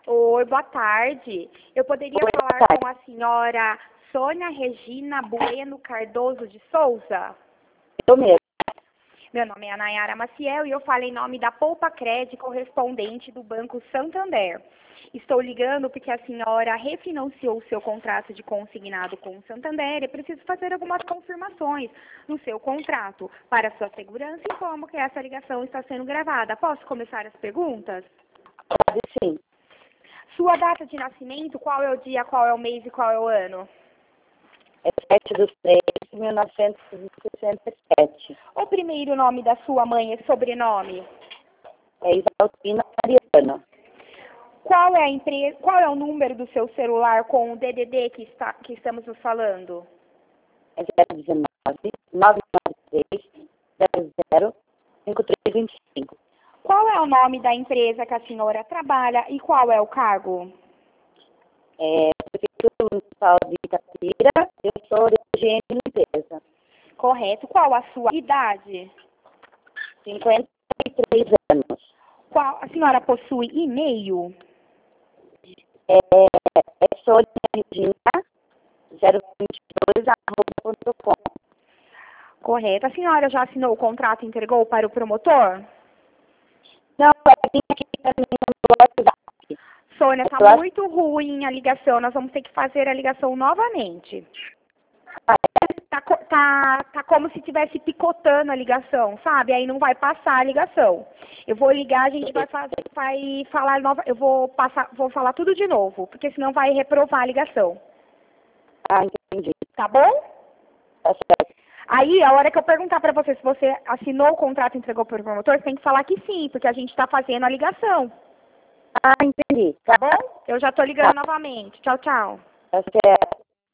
Oi, boa tarde. Eu poderia Boa falar tarde. com a senhora Sônia Regina Bueno Cardoso de Souza? Eu mesmo. Meu nome é Nayara Maciel e eu falo em nome da Poupa Cred, correspondente do Banco Santander. Estou ligando porque a senhora refinanciou o seu contrato de consignado com o Santander e preciso fazer algumas confirmações no seu contrato. Para sua segurança, informo que essa ligação está sendo gravada. Posso começar as perguntas? Pode sim. Sua data de nascimento, qual é o dia, qual é o mês e qual é o ano? É 7/3/1967. O primeiro nome da sua mãe e sobrenome? É Isaltina Mariana. Qual é a empresa, qual é o número do seu celular com o DDD que estamos nos falando? É 019-993-00-5325. Qual é o nome da empresa que a senhora trabalha e qual é o cargo? Prefeitura Municipal de Itapira, eu sou de higiene e limpeza. Correto. Qual a sua idade? 53 anos. A senhora possui e-mail? É Sônia Regina 022@com. Correto. A senhora já assinou o contrato e entregou para o promotor? Não, vai vir aqui para mim no WhatsApp. Sônia, está muito ruim a ligação. Nós vamos ter que fazer a ligação novamente. Tá como se estivesse picotando a ligação, sabe? Aí não vai passar a ligação. Eu vou ligar, a gente vai falar nova. Vou falar tudo de novo, porque senão vai reprovar a ligação. Ah, entendi. Tá bom? Tá certo. Aí, a hora que eu perguntar para você se você assinou o contrato e entregou para o promotor, você tem que falar que sim, porque a gente está fazendo a ligação. Ah, entendi. Tá bom? Eu já estou ligando novamente. Tchau, tchau. Tá certo.